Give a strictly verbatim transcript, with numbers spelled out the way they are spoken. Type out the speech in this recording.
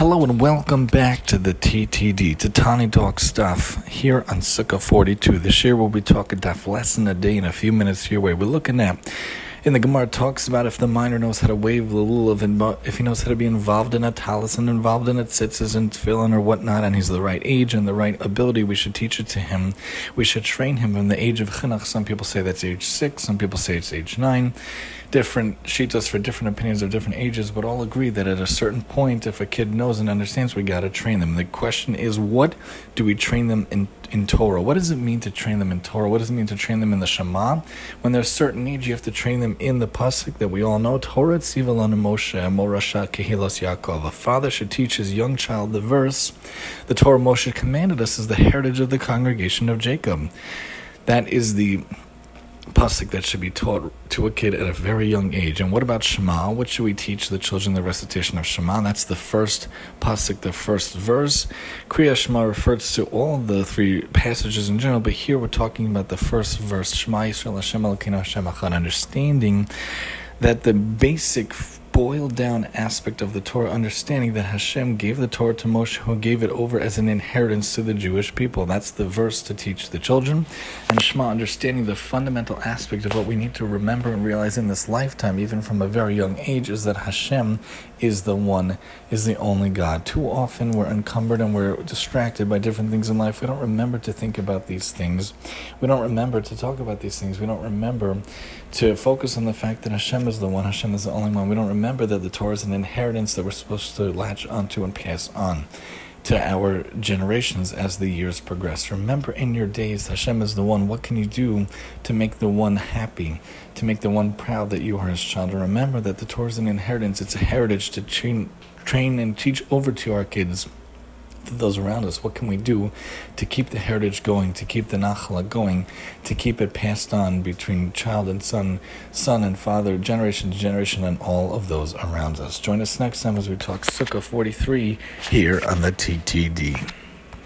Hello and welcome back to the T T D, to Tani Talk Stuff, here on Sukkah forty-two. This year we'll be talking daf lesson a day in a few minutes your way. We're looking at, in the Gemara talks about if the minor knows how to wave the lulav, if he knows how to be involved in a talis and involved in a tzitzis and tefillin or whatnot, and he's the right age and the right ability, we should teach it to him. We should train him from the age of chinuch. Some people say that's age six, some people say it's age nine. Different shitas for different opinions of different ages, but all agree that at a certain point, if a kid knows and understands, we got to train them. The question is, what do we train them in in Torah? What does it mean to train them in Torah? What does it mean to train them in the Shema? When there's certain age, you have to train them in the pasuk that we all know. Torah tziva lanu Moshe morasha kehilas Yaakov. A father should teach his young child the verse the Torah Moshe commanded us as the heritage of the congregation of Jacob. That is the pasuk that should be taught to a kid at a very young age. And what about Shema? What should we teach the children? The recitation of Shema. That's the first pasuk, the first verse. Kriya Shema refers to all the three passages in general, but here we're talking about the first verse. Shema Yisrael Hashem Elokeinu Hashem Echad. Understanding that the basic boiled down aspect of the Torah, understanding that Hashem gave the Torah to Moshe, who gave it over as an inheritance to the Jewish people. That's the verse to teach the children. And Shema, understanding the fundamental aspect of what we need to remember and realize in this lifetime, even from a very young age, is that Hashem is the one, is the only God. Too often we're encumbered and we're distracted by different things in life. We don't remember to think about these things. We don't remember to talk about these things. We don't remember to focus on the fact that Hashem is the one, Hashem is the only one. We don't remember that the Torah is an inheritance that we're supposed to latch onto and pass on to our generations as the years progress. Remember in your days, Hashem is the one. What can you do to make the one happy, to make the one proud that you are his child? And remember that the Torah is an inheritance. It's a heritage to train, train and teach over to our kids, to those around us. What can we do to keep the heritage going, to keep the nachla going, to keep it passed on between child and son, son and father, generation to generation, and all of those around us? Join us next time as we talk Sukkah forty-three here on the T T D.